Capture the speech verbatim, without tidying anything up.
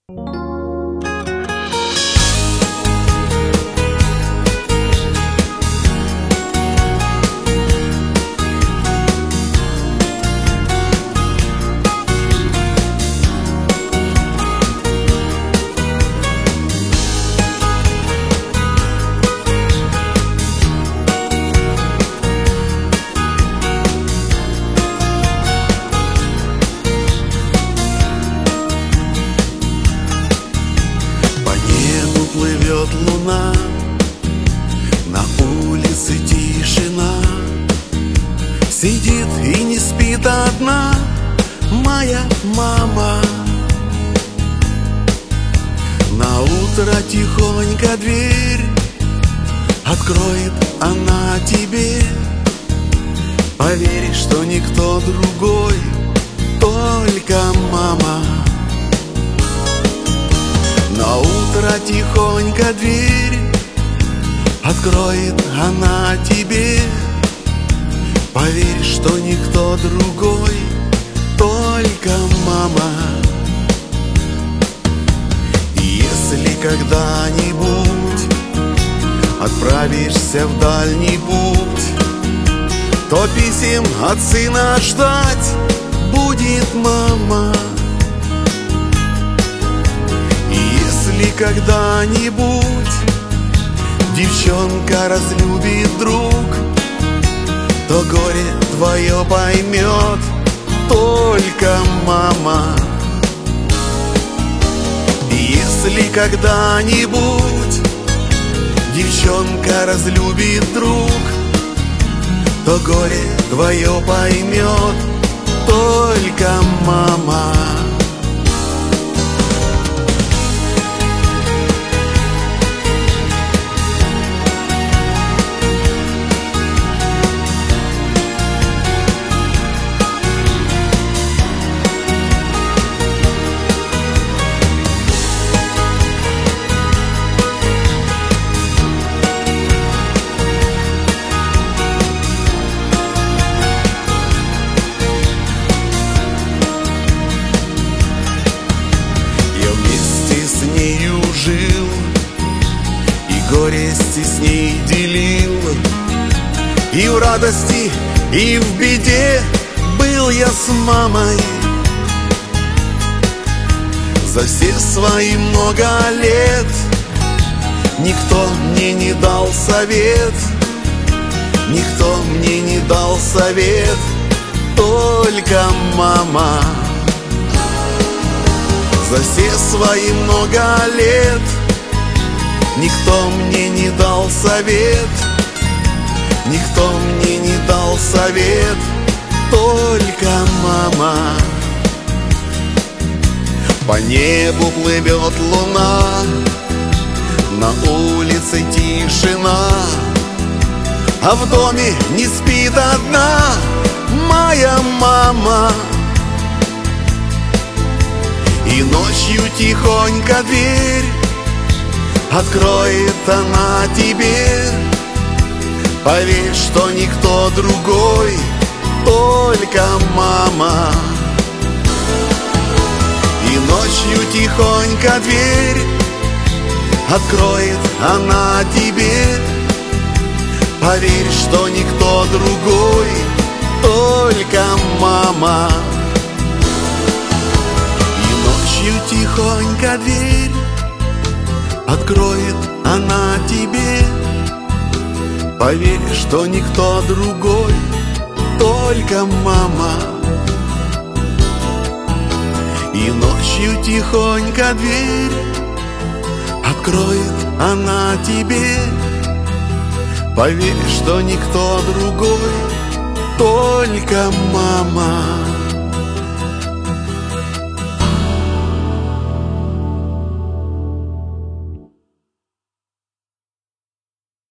Плывет луна, на улице тишина, сидит и не спит одна моя мама. На утро тихонько дверь откроет она тебе. Поверь, что никто другой, только мама. На утро тихонько дверь откроет она тебе. Поверь, что никто другой, только мама. И если когда-нибудь отправишься в дальний путь, то писем от сына ждать будет мама. Если когда-нибудь девчонка разлюбит друг, то горе твое поймет только мама. И если когда-нибудь девчонка разлюбит друг, то горе твое поймет только мама. Жил и горести с ней делил, и в радости, и в беде был я с мамой. За все свои много лет никто мне не дал совет, никто мне не дал совет, только мама. За все свои много лет никто мне не дал совет, никто мне не дал совет, только мама. По небу плывет луна, на улице тишина, а в доме не спит одна моя мама. И ночью тихонько дверь откроет она тебе. Поверь, что никто другой, только мама. И ночью тихонько дверь откроет она тебе. Поверь, что никто другой, только мама. Тихонько дверь откроет она тебе. Поверь, что никто другой, только мама. И ночью тихонько дверь откроет она тебе. Поверь, что никто другой, только мама.